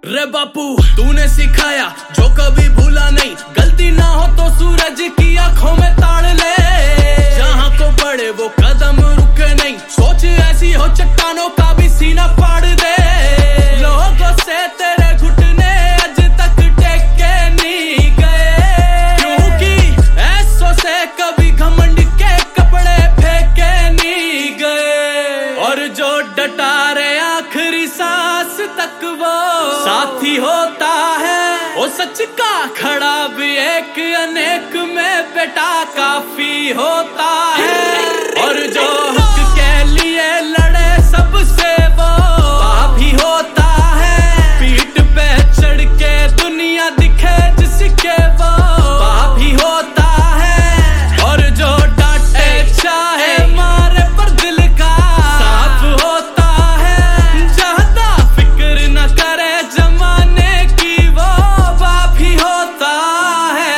रे बापू तूने सिखाया जो कभी भूला नहीं, गलती ना हो तो सूरज की आंखों में ताड़ ले। जहां को बढ़े वो कदम रुके नहीं, सोच ऐसी हो चट्टानों का भी सीना फाड़ दे। लोगों से तेरे घुटने आज तक टेके नहीं गए, क्योंकि ऐसों से कभी घमंड के कपड़े फेंके नहीं गए। और जो डटा रे आखिरी सांस तक वो साथी होता है, वो सच का खड़ा भी एक अनेक में बेटा काफी होता है। और जो हक के लिए लड़े सबसे वो भी होता है, पीठ पे चढ़ के दुनिया दिखे जिसके वो भी होता है। और जो डांटे चाहे मारे पर दिल का साफ होता है, ज्यादा फिक्र न करे जमाने की वो भी होता है।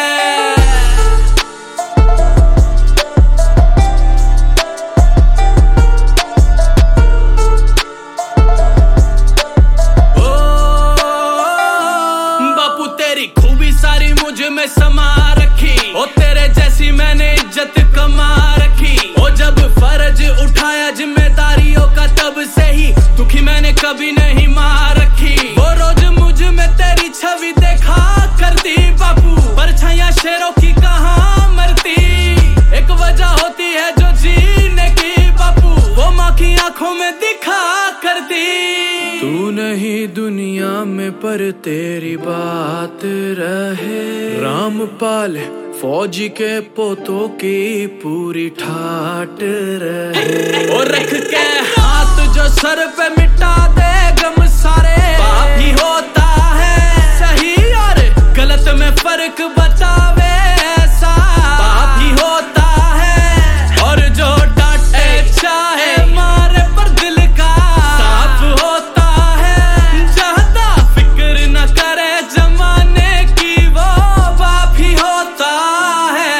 ओ बापू तेरी खूबी सारी मुझ में समा रखी, ओ तेरे जैसी मैंने इज्जत कमा रखी। ओ जब फर्ज उठाया जिम्मेदारियों का तब से ही दुखी मैंने कभी नहीं मार रखी। वो रोज मुझ में तेरी छवि देखा करती बापू, परछाइयां शेरों की कहाँ मरती। एक वजह होती है जो जीने की बापू, वो माँ की आंखों में दिखा करती। तू नहीं दुनिया में पर तेरी बात रहे, रामपाल फौजी के पोतों की पूरी ठाट रहे। और रख के हाथ जो सर पे मिटा दे गम सारे भी होता है, सही और गलत में फर्क बतावे ऐसा भी होता है। और जो डांटे चाहे मारे पर दिल का साफ होता है, ज्यादा फिक्र न करे जमाने की वो भी होता है।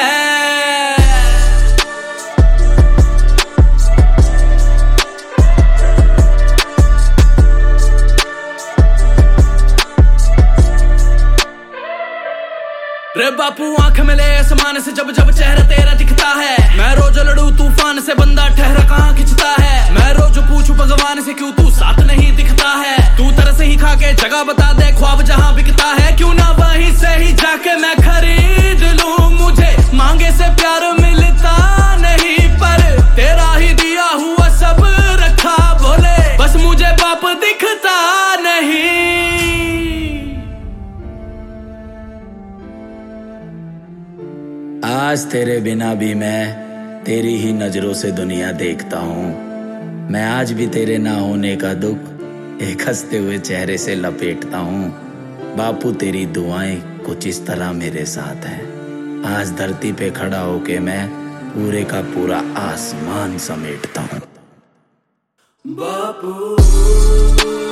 रे बापू आंख मिले आसमान से जब जब चेहरा तेरा दिखता है, मैं रोज लड़ू तूफान से बंदा ठहरा कहाँ खिंचता है। मैं रोज पूछूं भगवान से क्यों तू साथ नहीं दिखता है, तू तरस ही खा के जगह बता दे ख्वाब जहाँ बिकता है। क्यों ना वहीं से ही जाके मैं खरीद लूं, मुझे मांगे से प्यार मिलता नहीं पर तेरा ही दिया हुआ सब रखा भोले, बस मुझे बाप दिखता नहीं। आज तेरे बिना भी मैं तेरी ही नजरों से दुनिया देखता हूँ। मैं आज भी तेरे ना होने का दुख एक हंसते हुए चेहरे से लपेटता हूँ। बापू तेरी दुआएं कुछ इस तरह मेरे साथ हैं। आज धरती पे खड़ा होके मैं पूरे का पूरा आसमान समेटता हूँ। बापू